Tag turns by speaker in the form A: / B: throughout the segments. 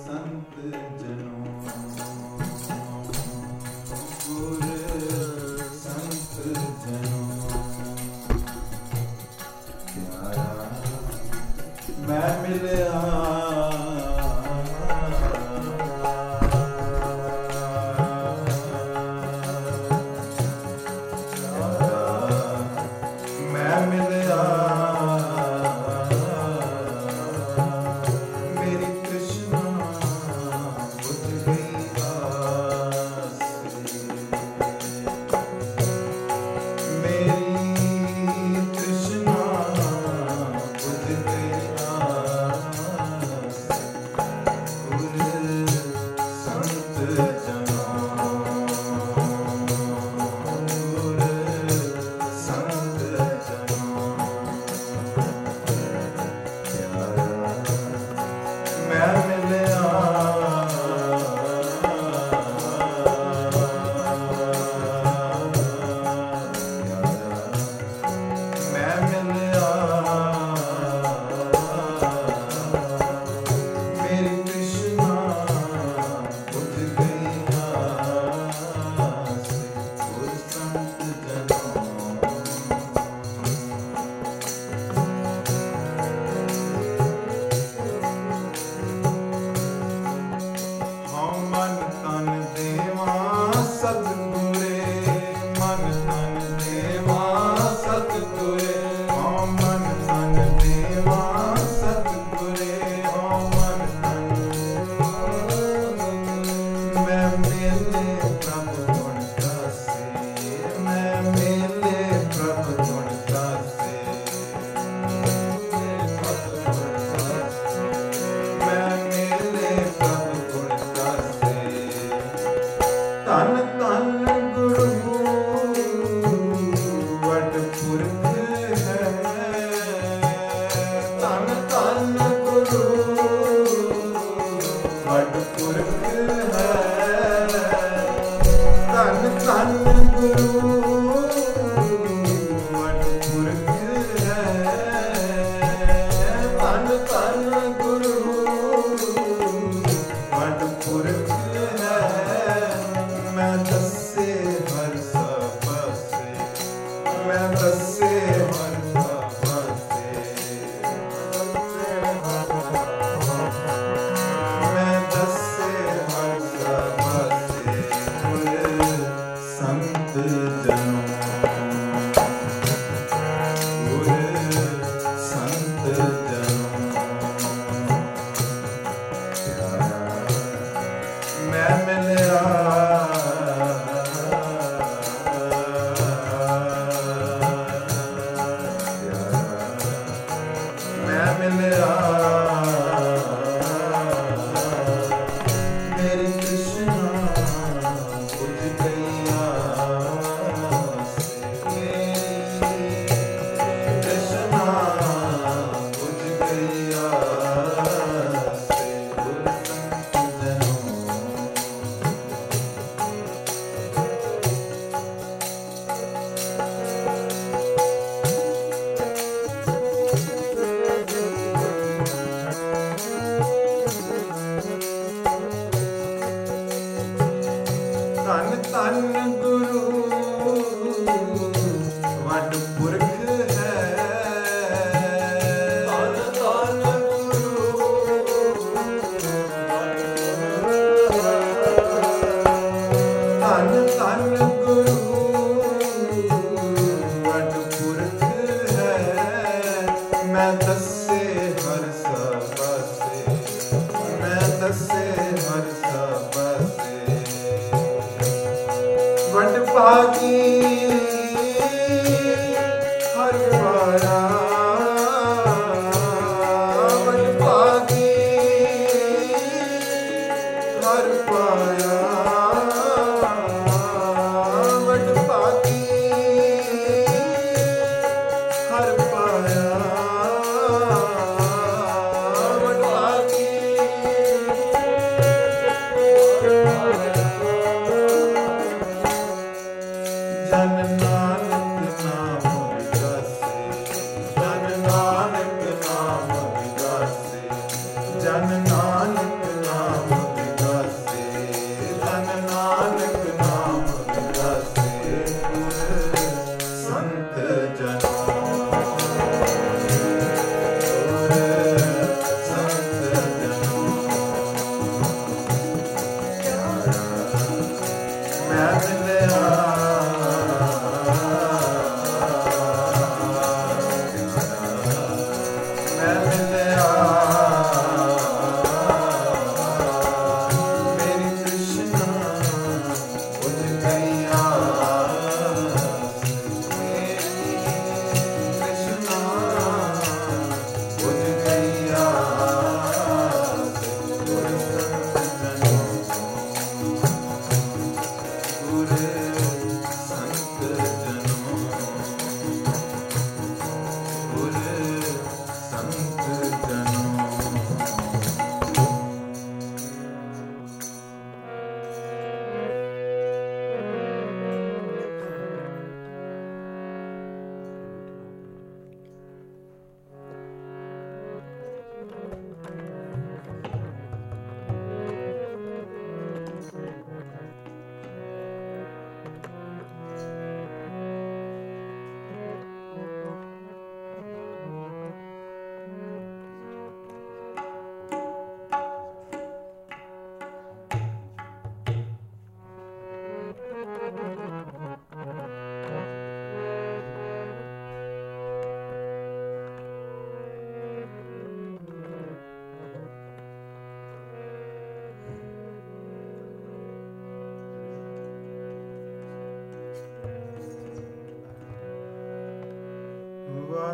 A: संत जनों गुर संत जनों प्यारा मैं मिलया
B: जन नानक नाम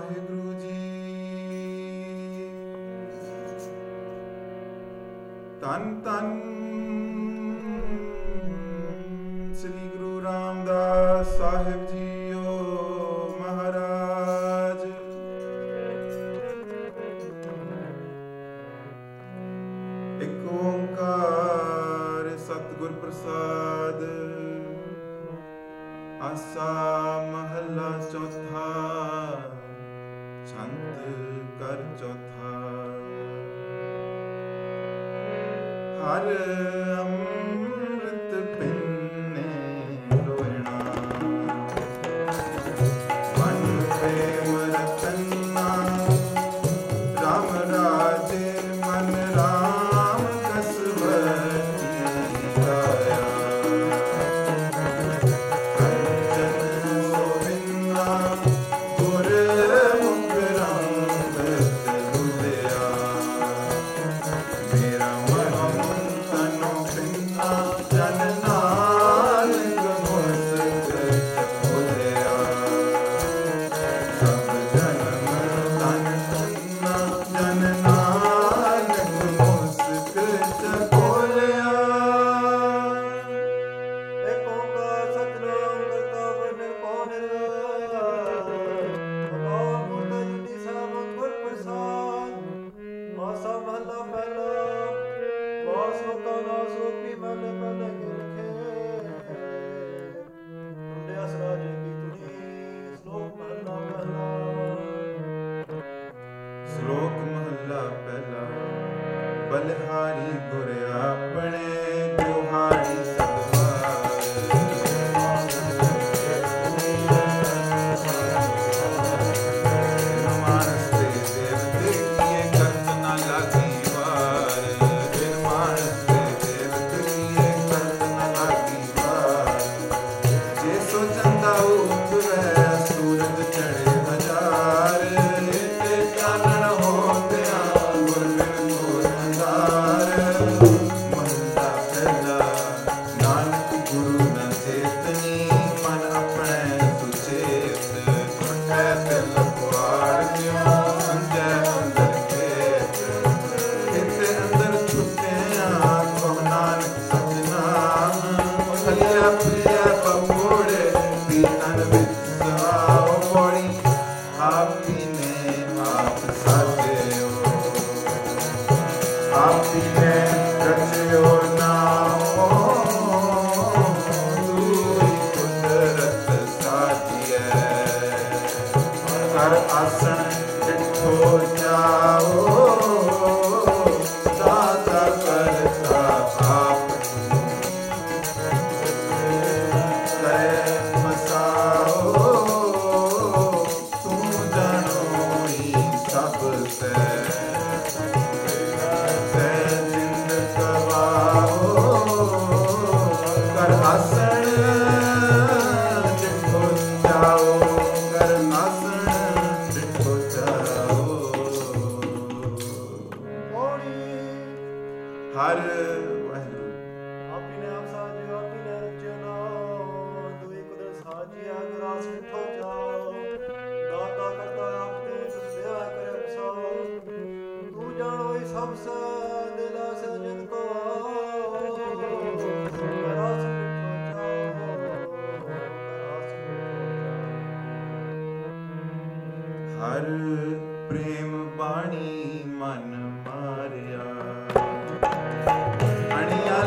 A: ਵਾਹਿਗੁਰੂ ਜੀ। ਧੰਨ ਧੰਨ ਸ੍ਰੀ ਗੁਰੂ ਰਾਮਦਾਸ ਸਾਹਿਬ ਜੀਓ ਮਹਾਰਾਜ। ਇੱਕ ਓੰਕਾਰ ਸਤਿਗੁਰ ਪ੍ਰਸਾਦ। ਆਸਾ ਮਹੱਲਾ ਚੌਥਾ। ਛੰਤ ਕਰ ਚੌਥਾ। ਹਰ ਅੰਮ੍ਰਿਤ ਪਿੰਨੇ ਰੋਇਣਾ। ਮਨ ਪ੍ਰੇਮ ਰਤਨਾ। ਰਾਮ ਰਾਜੇ ਮਨ ਰਾਮ ਕਸਵਤੀ ਰਾਇਆ। ਸ਼ਲੋਕ ਮਹੱਲਾ ਪਹਿਲਾ। ਬਲਿਹਾਰੀ ਗੁਰ ਆਪਣੇ ਗੁਹਾਰੀ ਸਤਿਵਾਰ। ਮਾਨਸ ਤੇ ਦੇਵ ਦੇਖੀਏ ਕਰਤ ਨਾ ਲਾਗੀ ਵਾਰ। ਜਿਨ ਮਾਨਸ ਤੇ ਦੇਵ ਦੇਖੀਏ ਕਰਤ ਨਾ ਲਾਗੀ ਵਾਰ। ਜੇ ਸੋ ਚੰਦਾ ਉਤਰੈ ਸੂਰਜ ਚੜ੍ਹੇ ਹਜ਼ਾਰ। ਹਰ ਵਾਹਿਗੁਰੂ। ਆਪੀ ਨੇ ਆਪ ਸਾਜਿਓ ਆਪੀ ਨੇ ਰਚਿਓ ਨਾਮ। ਦੁਈ ਕੁਦਰਤ ਸਾਜਿਆ ਗਰਾਸ ਮਿੱਠੋ ਜਾਓ। ਦਾਤਾ ਕਰਤਾ ਆਪ ਤੇ ਤੁਸ ਦਿਆ ਕਰੇ ਬਸਾਓ। ਤੂੰ ਜਾਣੋ ਹੀ ਸਭ ਸਾ ਦਿਲਾ ਸਜਨ ਕੋ। ਗਰਾਸ ਮਿੱਠੋ ਜਾਓ ਗਰਾਸ ਮਿੱਠੋ ਜਾਓ। ਹਰ ਪ੍ਰੇਮ ਬਾਣੀ ਮਨ ਮਾਰਿਆ। ਅਣਿਆ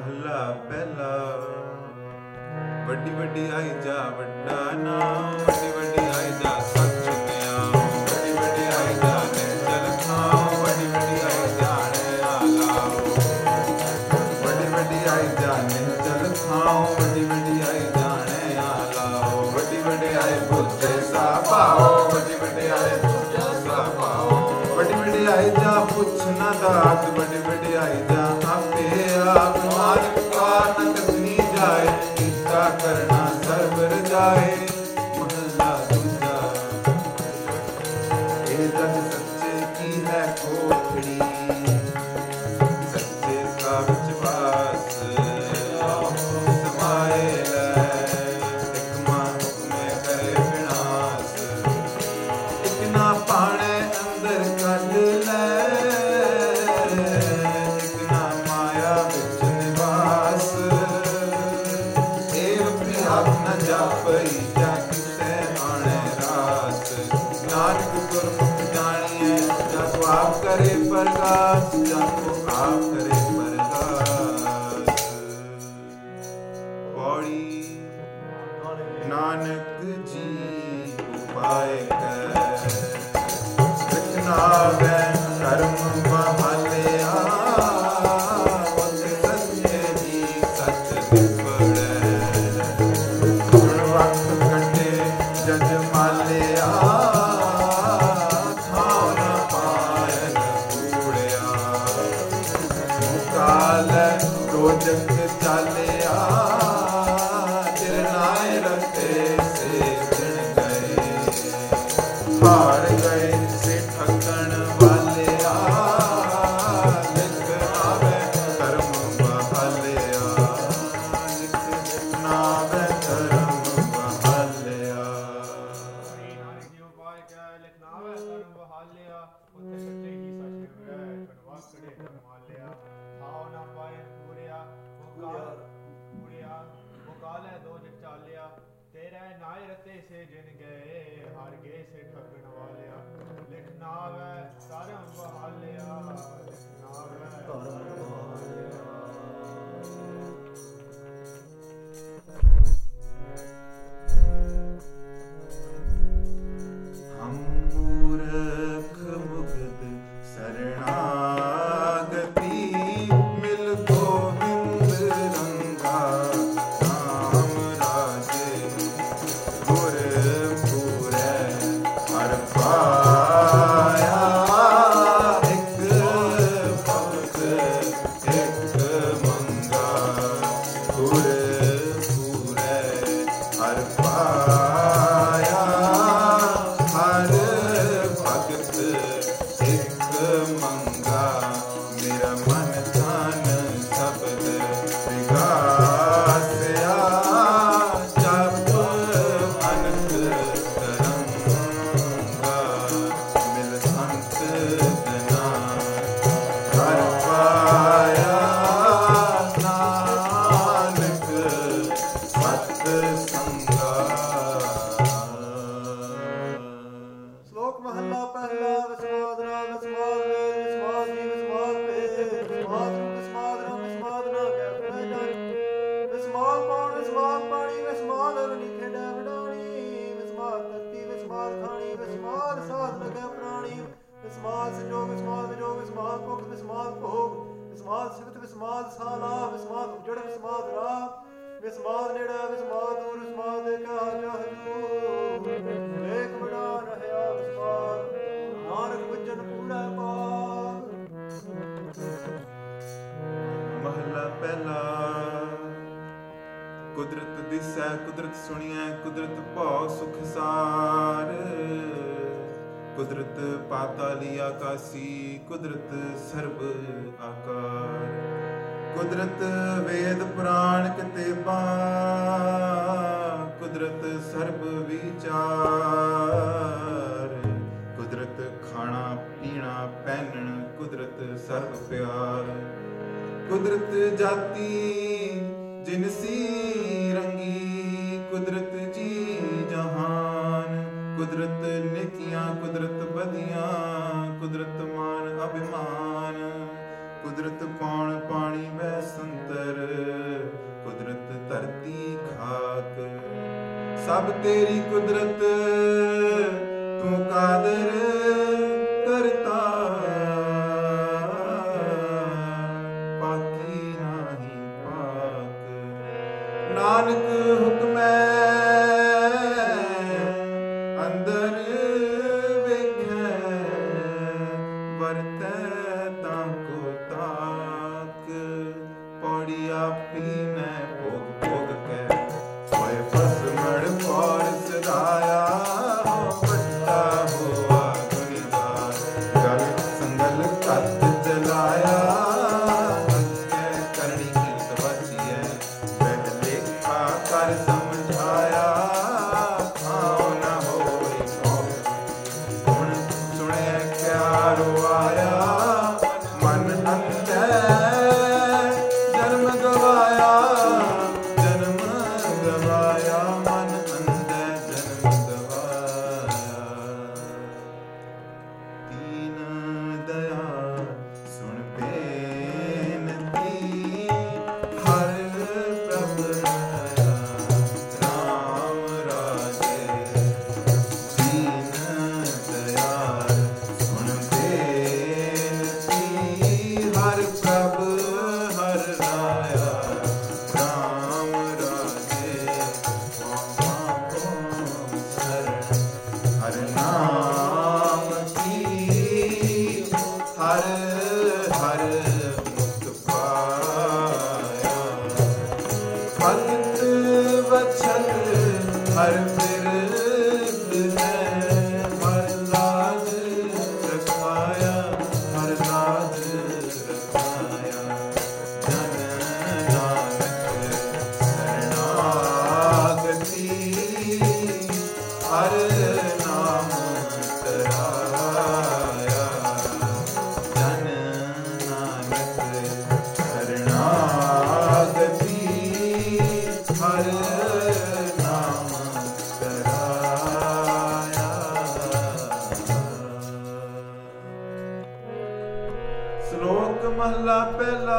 B: महला पहला। वड्डी वड्डी आई जा वड्डा नाम, वड्डी वड्डी आई जा सचुतिया, वड्डी वड्डी आई जा निचल खाओ, वड्डी वड्डी आई जाने आलाओ, वड्डी वड्डी आई जा निचल खाओ, वड्डी वड्डी आई जाने आलाओ, वड्डी वड्डी आई बुझे सा पाओ, वड्डी वड्डी आई बुझे सा पाओ, वड्डी वड्डी आई जा पुछ ना दात, वड्डी वड्डी आई जा आपे आप मालिक का न कसनी जाए, कीता करना सरबर जाए। महला दूजा ये जग सच्चे की है कोठड़ी, सच्चे का विश्वास समाए ले, एक मां में करे विनाश, एक ना पाने अंदर कढ ले, एक ना माया विच निवास, न जापई जा किसे आने रात, नानक गुरमुख जानिए जाको आप करे प्रकाश, जाको आप करे प्रकाश। पौड़ी नानक जी उपाय कर, लिखना वे कर्म बहालिया, सच्चे जी सच निपड़े, वक्त कटे जज मालिया, थाव न पायन कूड़िया, मुकाल रोजक चालिया, तिरनाए रते से दिन गए, हार गए से ठगन वालिया, लिख आवे कर्म बहालिया, लिख नावे कर्म कुदरत दिसै कुदरत सुनिए कुदरत भौ सुख सार, कुदरत पाताली आकाशी कुदरत सर्व आकार, कुदरत वेद पुराण किताबा कुदरत सर्व विचार, कुदरत खाना पीना पहनन कुदरत सर्व प्यार, कुदरत जाति जिनसी रंगी कुदरत जी जहान, कुदरत नेकियां कुदरत बदियां कुदरत मान अभिमान, ਕੁਦਰਤ ਪੌਣ ਪਾਣੀ ਵੈ ਸੰਤਰ, ਕੁਦਰਤ ਧਰਤੀ ਖਾਕ, ਸਭ ਤੇਰੀ ਕੁਦਰਤ ਤੂੰ ਕਾਦਰ ਕਰਤਾ, ਪਾਕੀ ਨਾਹੀ ਪਾਕ। ਨਾਨਕ ਹੁਕਮੈ ਅੰਦਰ ਵੇਖੈ, ਵਰਤੈ ਤਾਂ ਕੋ ਤਾਕ, ਪੌੜੀ ਆਪੀ ਮੈਂ ਭੋਗ ਭੋਗ ਕੈ, ਹੋਏ ਫਸਮੜ ਪੌਰ ਸਦਾਇਆ, ਵੱਡਾ ਹੋਆ ਗੁਨੀਦਾਰ, ਗਲ ਸੰਗਲ ਕੱਤ ਜਲਾਇਆ, ਅੱਗੇ ਕਰਨੀ ਕਿਰਤ ਵਚੀਐ, ਬਹਿ ਲੇਖਾ ਕਰ ਸਮਝਾਇਆ, ਆਉ ਨਾ ਹੋਈ ਕੌਣ, ਹੁਣ ਸੁਣਿਆ ਕਿਆ ਰੁਆਇਆ, ਮਨ ਅੰਤੈ ਜਨਮ ਗਵਾਇਆ, ਜਨਮ ਗਵਾਇਆ, ਮਨ ਅੰਤੈ ਜਨਮ ਗਵਾਇਆ। ਦੀਨ ਦਇਆ ਸੁਣ ਬੇਨਤੀ, ਹਰ ਪ੍ਰਭ ਆਇਆ, ਰਾਮ ਰਾਜੇ। ਦੀਨ ਦਇਆ ਸੁਣ ਬੇਨਤੀ, ਹਰ ਪ੍ਰਭ ਹਰ ਰਾਇਆ, ਰਾਮ ਰਾਜੇ। ਪਾਵਾਂ ਕੋ ਸ਼ਰਨ, ਹਰ ਨਾਮ ਕੀ, ਹਰ ਹਰ ਮੁਕਤ ਪਾਇਆ। ਭਗਤ ਵਛਲ ਹਰ ਬਿਰਦ ਹੈ, ਹਰ ਲਾਜ ਰਖਾਇਆ, ਹਰ ਲਾਜ ਰਖਾਇਆ। ਜਨ ਨਾਨਕ ਸ਼ਰਨਾਗਤੀ, ਹਰ ਨਾਮ ਤਰਾਇਆ। ਜਨ ਨਾਨਕ ਸ਼ਰਨਾਗਤੀ, ਹਰ ਨਾਮ ਤਰਾਇਆ। ਸ਼ਲੋਕ ਮਹਲਾ ਪਹਿਲਾ।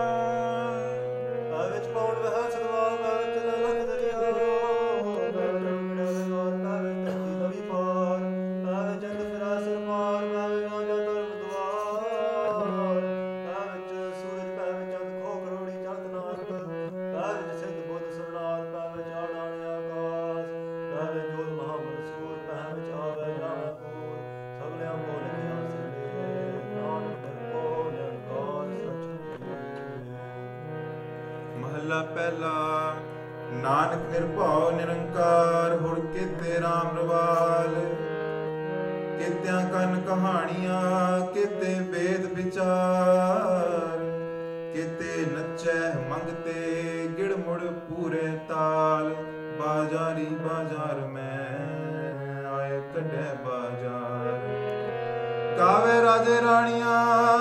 A: ਆ ਵਿੱਚ ਪੌਣ ਵਹਿ ਸਦਵਾਰ, ਆ ਵਿੱਚ ਲਖ ਦਰਿਆ, ਆ ਵਿੱਚ ਮਿੜੇ ਗੌਰ, ਆ ਵਿੱਚ ਧਰਤੀ ਨਵੀ ਪਾਰ, ਆ ਵਿੱਚ ਅੰਧ ਫਿਰਾ ਸਿਰ ਮਾਰ, ਆ ਵਿੱਚ ਰਾਜਾ ਧਰਮ ਦੁਆਰ, ਆ ਵਿੱਚ ਸੂਰਜ ਪੈ ਵਿੱਚ ਚੰਦ ਖੋ ਕਰੋੜੀ ਚੰਦ ਨਾਨਕ, ਆ ਵਿੱਚ ਸਿੱਧ ਬੁੱਧ ਸਰਨਾਰ, ਆ ਵਿੱਚ ਆੜਾਣੇ ਆਕਾਸ, ਆ ਵਿੱਚ ਜੋਤ ਮਹਾਬਲ ਸੂਰ, ਪੈ ਵਿੱਚ ਆਵੇ ਜਾਵੇ ਪੂਰ, ਸਗਲਿਆਂ ਕੋ ਲਿਖਿਆ ਸਿਰੇ, ਨਾਨਕ ਨਿਰਭਉ ਨਿਰੰਕਾਰ ਸੱਚ।
B: ਮਹਲਾ ਪਹਿਲਾ। ਨਾਨਕ ਨਿਰਭਉ ਨਿਰੰਕਾਰ, ਹੁਰ ਕੀਤੇ ਰਾਮ ਰਵਾਲ, ਕੀਤਿਆਂ ਕੰਨ ਕਹਾਣੀਆਂ, ਕੀਤੇ ਵੇਦ ਵਿਚਾਰ, ਕੀਤੇ ਨੱਚੈ ਮੰਗਤੇ, ਗਿੜ ਮੁੜ ਪੂਰੇ ਤਾਲ, ਬਾਜ਼ਾਰੀ ਬਾਜ਼ਾਰ ਮੈਂ ਆਏ ਕੱਢੈ ਬਾਜ਼ਾਰ। ਗਾਵੇ ਰਾਜੇ ਰਾਣੀਆਂ,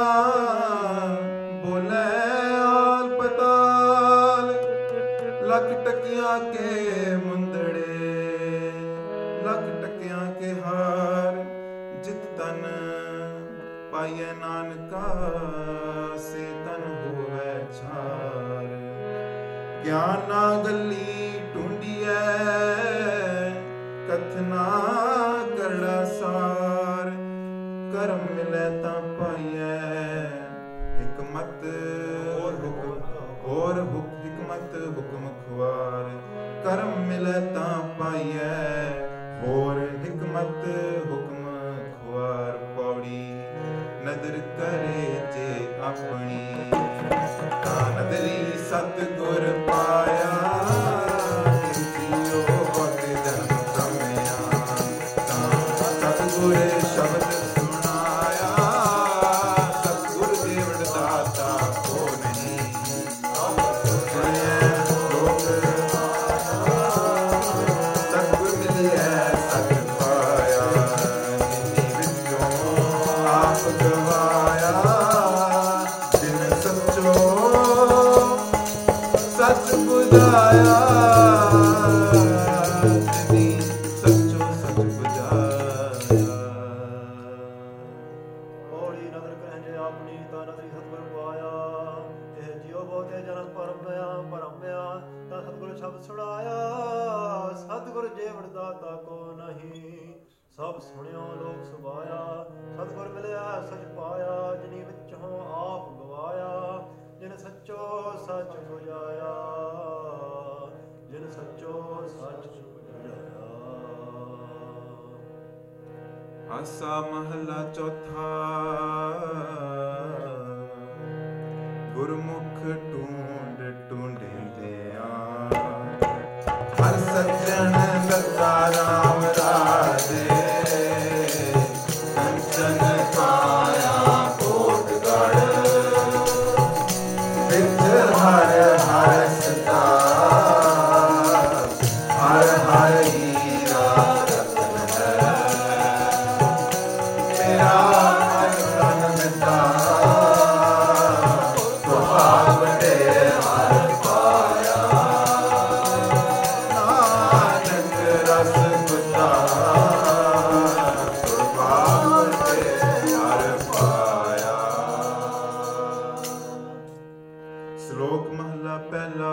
B: ਬੋਲੇ ਆਲ ਪਤਾਲ, ਲੱਖ ਟਕਿਆਂ ਕੇ ਮੁੰਦੜੇ, ਲੱਖ ਟਕਿਆਂ ਕੇ ਹਾਰ, ਜਿਤ ਤਨ ਪਾਈਐ ਨਾਨਕਾ, ਸੇ ਤਨ ਹੋਵੈ ਛਾਰ। ਗਿਆਨ ਨਾ ਗੱਲੀ ਢੂੰਡੀਐ, ਕਥਨਾ ਕਰੜਾ ਸਾਰ, ਕਰਮ ਮਿਲੈ ਤਾਂ ਪਾਈਐ, ਹਿਕਮਤ ਹੋਰ ਹੁਕਮ, ਹੋਰ ਹਿਕਮਤ ਹੁਕਮ ਖੁਆਰ। ਕਰਮ ਮਿਲੈ ਤਾਂ ਪਾਈਐ, ਹੋਰ ਹਿਕਮਤ ਹੁਕਮ ਖੁਆਰ। ਪੌੜੀ ਨਦਰ ਕਰੇ ਜੇ ਆਪਣੀ, ਤਾਂ ਨਦਰੀ ਸਤਿਗੁਰ ਪਾਇਆ, ਜਿਉ ਹੋਤੇ ਜਨਮ ਕਮਿਆ, ਤਾਂ ਸਤਿਗੁਰ ਸ਼ਬਦ ਸੁਣਾਇਆ, ਸਤਿਗੁਰ ਦੇਵੜ ਦਾਤਾ ਕੋ ਨਹੀਂ, ਸੁਣਿਐ ਲੋਕ ਸਤਿਗੁਰ ਮਿਲਿਐ ਸਤ ਪਾਇਆ, ਜਿਨੀ ਵਿੱਚੋਂ ਆਪ ਗਵਾਇਆ, ਜਿਨ ਸੱਚੋ
A: ਜਨਮ ਭਰਮਿਆ ਤਾਂ ਸਤਿਗੁਰ ਸ਼ਬਦ ਸੁਣਾਇਆ। ਸਤਿਗੁਰ ਜੀਵਨ ਦਾਤਾ ਕੋ ਨਹੀਂ, ਸਭ ਸੁਣਿਓ ਲੋਕ ਸੁਭਾਇਆ। ਸਤਿਗੁਰ ਮਿਲਿਆ ਸਚ ਪਾਇਆ, ਜਿਨੀ ਵਿੱਚੋਂ ਆਪ ਗਵਾਇਆ। ਜਿਨ ਸੱਚੋ ਸੱਚ ਬੁਝਾਇਆ, ਜਿਨ ਸੱਚੋ ਸੱਚ ਬੁਝਾਇਆ।
B: ਆਸਾ ਮਹਲਾ ਚੌਥਾ। ਗੁਰਮੁਖ ਢੂੰਡ ਢੂੰਡਿਆ, ਹਰ ਸੱਜਣ ਲੱਗਾ ਰਾਮ ਰਾਜੇ। ਕੰਚਨ ਕਾਇਆ ਕੋਟ ਗੜ, ਵਿੱਚ ਹਰ ਹਰ ਸਦਾ। ਹਰ ਹਰ ਹੀਰਾ ਰਤਨ ਹੈ, ਮੇਰਾ ਮਨ ਤਨ ਮਿੱਤਾ। ਸੁਭਾਗ ਵੱਡੇ ਹਰ ਪਾਇਆ, ਨਾਨਕ ਰਸ ਗੁੱਤਾ। ਸੁਭਾਗ ਵੱਡੇ ਹਰ ਪਾਇਆ। ਸ਼ਲੋਕ ਮਹਲਾ ਪਹਿਲਾ।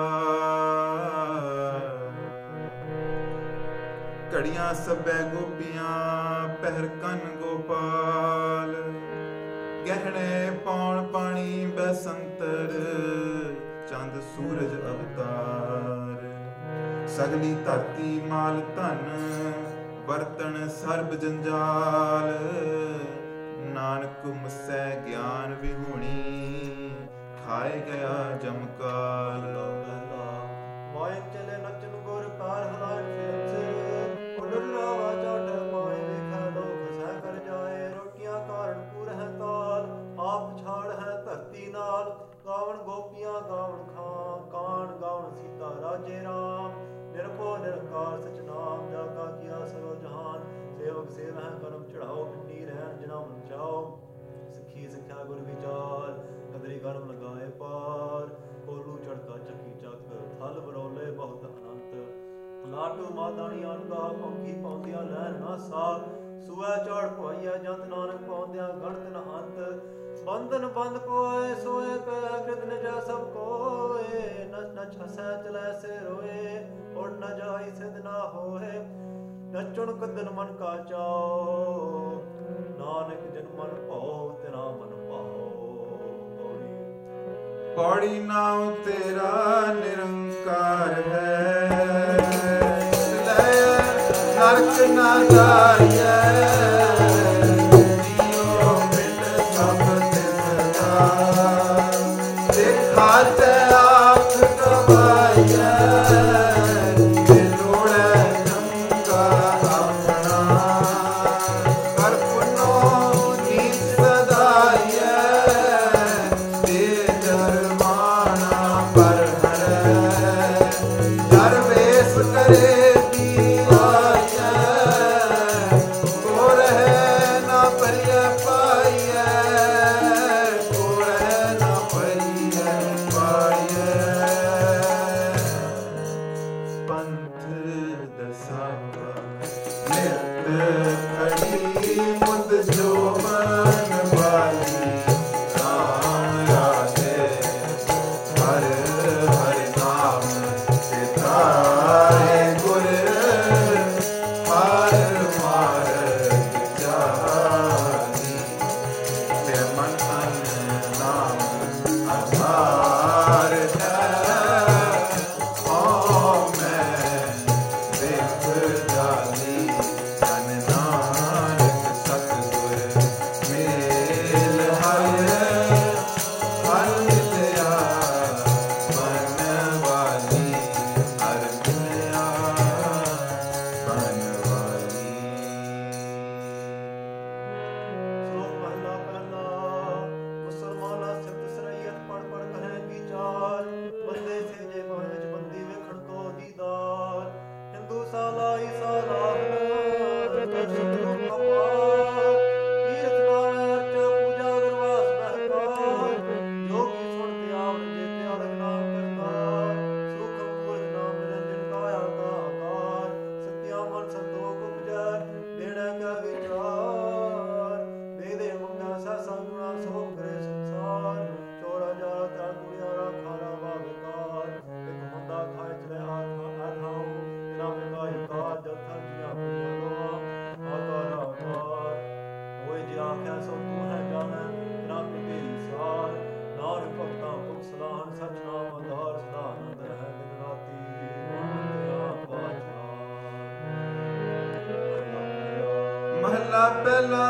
B: ਘੜੀਆਂ ਸਭੈ ਗੋਪੀਆਂ, ਪਹਿਰ ਕੰਨ ਗੋਪਾਲ। ਗਹਿਣੇ ਪੌਣ ਪਾਣੀ ਬੈਸੰਤਰ, ਚੰਦ ਸੂਰਜ ਅਵਤਾਰ। ਸਗਲੀ ਧਰਤੀ ਮਾਲ ਧਨ, ਬਰਤਨ ਸਰਬ ਜੰਜਾਲ। ਨਾਨਕ ਮੁਸੈ ਗਿਆਨ ਵਿਹੂਣੀ, ਖਾਏ ਗਿਆ ਜਮਕਾਲ।
A: ਮਾਇ ਚਲੇ ਨਚਨ ਗੁਰ ਕਾਰ ਹਲਾਇ ਫੇਸ। ਉਡਲਾ ਵਾਜਾ ਟਮਾਏ ਵੇਖੈ ਲੋਕ ਸਹਿ ਕਰ ਜਾਏ। ਰੋਟੀਆਂ ਕਾਰਨ ਪੂਰ ਹੈ ਤਾਲ, ਆਪ ਛਾੜ ਹੈ ਧਰਤੀ ਨਾਲ। ਗਾਵਣ ਗੋਪੀਆਂ ਗਾਵਣ ਕਾਣ, ਗਾਵਣ ਸੀਤਾ ਰਾਜੇ ਰਾਮ। ਨਿਰਭਉ ਨਿਰੰਕਾਰ ਸਚ ਨਾਮ, ਜਾਗਾ ਕੀਆ ਸਰੋ ਜਹਾਨ। ਸੇਵਕ ਸੇਵਹਿ ਕਰਮ ਚੜਾਓ, ਹਿੰਡੀ ਰਹਿਣ ਜਿਨਾ ਮਨ ਚਾਓ। ਸਿੱਖੀ ਸਿੱਖਿਆ ਗੁਰ ਵਿਚਾਰ, ਕਦਰੀ ਕਰਮ ਲਗਾਏ ਪਾਰ। ਕੋਲੂ ਚੜਕਾ ਚੱਕੀ ਚੱਕ, ਥਲ ਬਰੋਲੇ ਬਹੁਤ ਅਨੰਤ। ਲਾਟੂ ਮਾਦਾਣੀ ਅਨਗਾ, ਪੰਖੀ ਪਾਉਂਦਿਆਂ ਲੈਣ ਨਾ ਸਾਹ। ਸੂਐ ਚੜ ਪੁਆਈਆ ਜੰਤ, ਨਾਨਕ ਪਾਉਂਦਿਆਂ ਗਣਤ ਨ ਅੰਤ। ਬੰਧਨ ਬੰਦ ਕੋਏ ਸੋਏ ਪੈ, ਕ੍ਰਿਤ ਨਿਜੈ ਸਭ ਕੋਏ। ਨਚ ਨਚ ਹਸੈ ਚਲੈ ਸੇ ਰੋਏ, ਉੜ ਨ ਜਾਈ ਸਿਧ ਨਾ ਹੋਏ। ਨਚੁਣ ਕਦਨ ਮਨ ਕਾ ਚਾਓ, ਨਾਨਕ ਜਨ ਮਨ ਭਾਉ ਤੇਰਾ ਮਨ ਭਾਉ।
B: ਪੌੜੀ ਨਾਉ ਤੇਰਾ ਨਿਰੰਕਾਰ ਹੈ, ਲੈ ਨਰਕ ਨਾ ਜਾਈਐ। ਜੀਉ ਮਿਟ ਸਭ ਤਿਸ ਦਾ, ਦੇਖਾ ਤੇ ਆਖ ਗਵਾਈਐ। ਮਹਲਾ ਪਹਿਲਾ।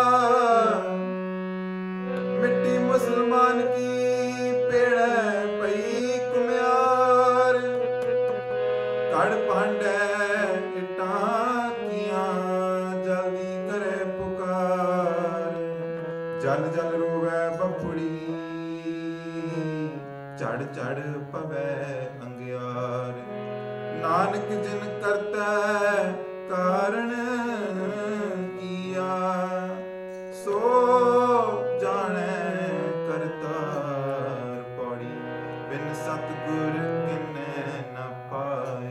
B: ਮਿੱਟੀ ਮੁਸਲਮਾਨ ਕੀ ਪੇੜੈ ਪਈ ਕੁਮਿਆਰ, ਕੜ ਭਾਂਡੈ ਇੱਟਾਂ ਕੀਆਂ ਜਲਦੀ ਕਰੇ ਪੁਕਾਰ। ਜਲ ਜਲ ਰੋਵੈ ਬਪੜੀ ਚੜ ਚੜ ਪਵੈ ਅੰਗਿਆਰ। ਨਾਨਕ ਜਿਨ ਕਰਤੈ ਕਾਰਣ ਕੀਆ, ਸੋ ਜਾਣੈ ਕਰਤਾਰ। ਪੌੜੀ ਬਿਨ ਸਤਿਗੁਰ ਕਿਨੈ ਨ ਪਾਇਆ।